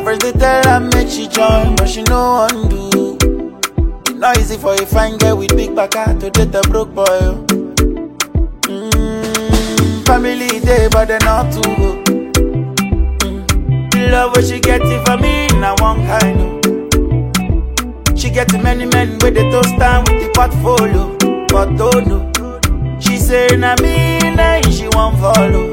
friends they tell her make she join, but she no undo. It's not easy for a fine girl with big back to date a broke boy. Oh. Family day, but they not too good. The love what she get it for me, now one kind of. She get many men with the toast time with the portfolio, but don't know. She say na me, na she won't follow.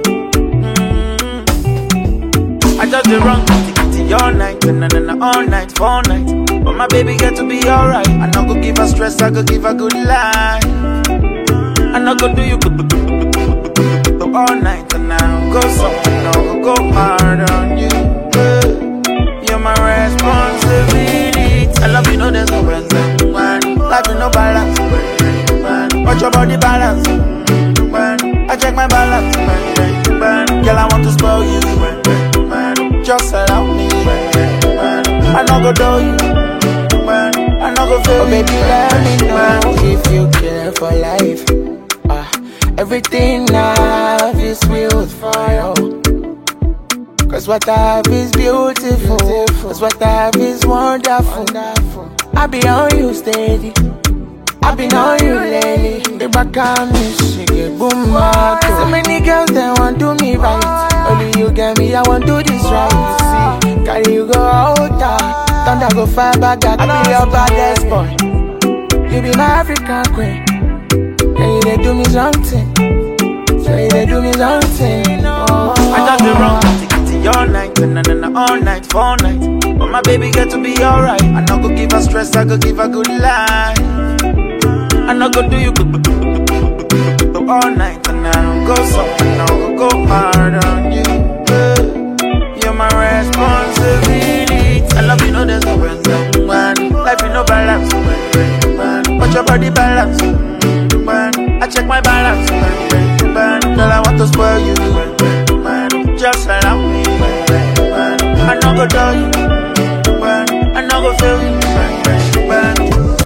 I just the wrong kitty all night, and all night, 4 nights. But my baby get to be alright. I not go give her stress, I go give her good life. I not go do you all night, and I go something, I go hard on you. You're my responsibility. I love you, no there's no present. Life is no balance. Watch your body balance. I check my balance. Girl, I want to spoil you. Just allow me. I no go do you. I no go fail. Oh baby, let me know if you care for life. Everything I have is built for you. Cause what I have is beautiful. Cause what I have is wonderful. I be on you steady. I been on you lately. The back on me, she get boom back. So many girls they want do me right. Only you get me, I want do this right. See, carry you go out there. Thunder go fire back. I be your baddest boy. You be my African queen. Yeah, you they do me something. Yeah, you they do me something. Oh. I just the wrong kitty all night, and all night, 4 nights. But my baby get to be alright. I not go give her stress, I go give her good life. I not go do you all night, and I don't go something, I go hard on you. You're my responsibility. I love you, no there's no present. Life is no balance. Watch your body balance. I check my balance. Girl, I want to spoil you. Just allow me. I not go do you